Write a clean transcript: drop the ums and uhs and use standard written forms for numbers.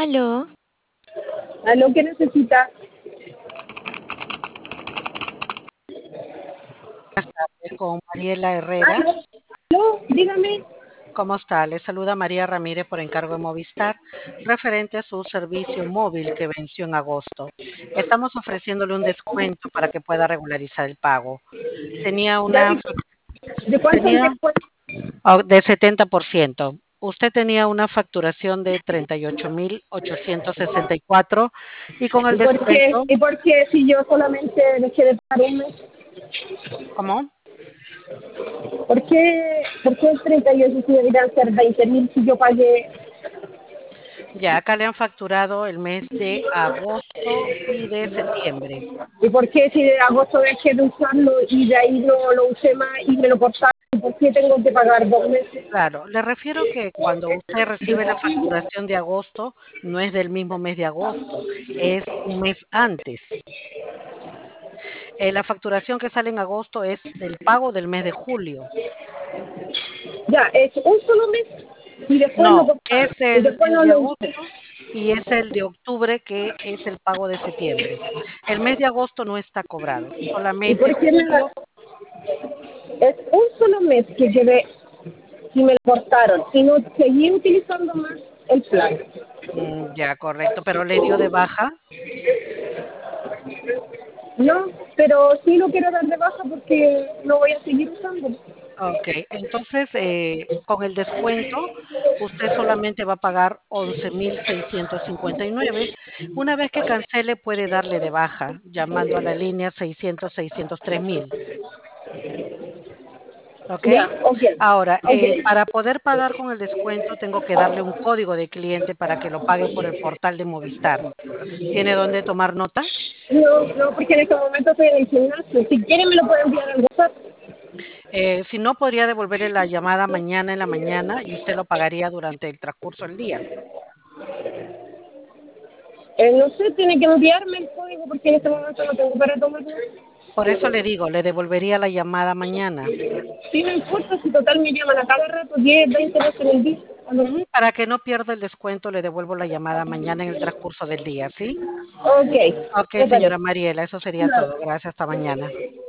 Aló, ¿Aló que necesita? Con Mariela Herrera. ¿Aló? ¿Aló? Dígame. ¿Cómo está? Le saluda María Ramírez por encargo de Movistar, referente a su servicio móvil que venció en agosto. Estamos ofreciéndole un descuento para que pueda regularizar el pago. Tenía ¿Ya una, de cuánto es el tenía descuento? de 70%. Usted tenía una facturación de 38.864 y con el ¿Y por qué? descuento, ¿Y por qué si yo solamente dejé de pagar un mes? ¿cómo? ¿Por qué el 38 si deberían ser 20.000 si yo pagué? Ya acá le han facturado el mes de agosto y de septiembre. ¿Y por qué si de agosto dejé de usarlo y de ahí no lo usé más y me lo cortaron? ¿Por qué tengo que pagar 2 meses? Claro, le refiero que cuando usted recibe la facturación de agosto, no es del mismo mes de agosto, es un mes antes. La facturación que sale en agosto es del pago del mes de julio. Ya, es un solo mes y después lo No, cortaron. es Y el, después el no de lo usé. agosto y es el de octubre que es el pago de septiembre. El mes de agosto no está cobrado, ¿Y solamente por qué me da? julio. Es un solo mes que llevé y me lo cortaron y no seguí utilizando más el plan. Ya, correcto, pero le dio de baja. No, pero sí lo quiero dar de baja porque lo voy a seguir usando. Ok, entonces con el descuento usted solamente va a pagar 11.659. Una vez que cancele puede darle de baja llamando a la línea 600-603.000. ¿Ok? Ya, ok, Ahora, ok. para poder pagar con el descuento tengo que darle un código de cliente para que lo pague por el portal de Movistar. ¿Tiene dónde tomar nota? No, no, porque en este momento estoy en el gimnasio. Si quieren me lo pueden enviar al WhatsApp. Si no, podría devolverle la llamada mañana en la mañana y usted lo pagaría durante el transcurso del día. No sé, tiene que enviarme el código porque en este momento no tengo para tomar nada. Por eso le digo, le devolvería la llamada mañana. Sí, no importa si total me llaman a cada rato, 10, 20 veces en el día. Para que no pierda el descuento, le devuelvo la llamada mañana en el transcurso del día, ¿sí? Ok, Ok, me señora parece. Mariela, eso sería todo. Gracias, hasta mañana.